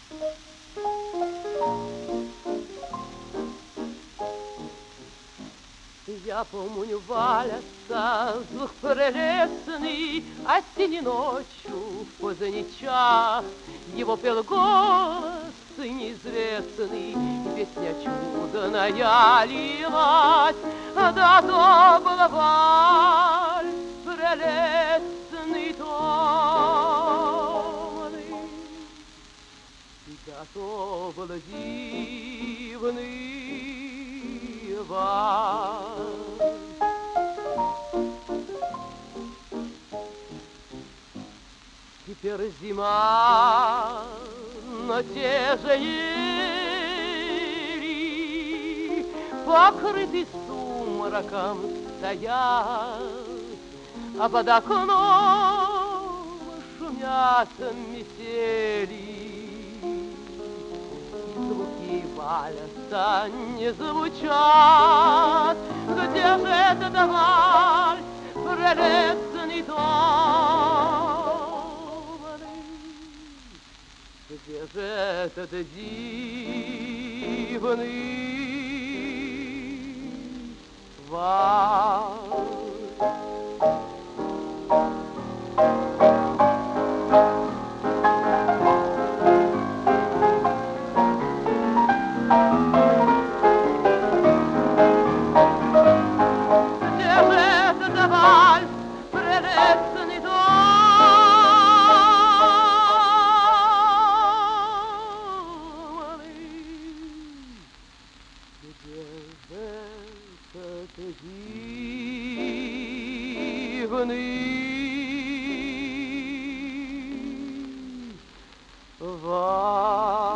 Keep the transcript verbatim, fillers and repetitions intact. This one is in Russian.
Я помню вальс звук прелестный, осенней ночью в поздний час его пел голос неизвестный, и песня чудная лилась, да то был вальс прелестный томный, да то был дивный вальс. Теперь зима, но те же ели, покрыты сумраком стоят, а под окном шумят метели. Звуки вальса не звучат, где же этот вальс прелестный томный? Где же этот дивный вальс? Дивный вальс.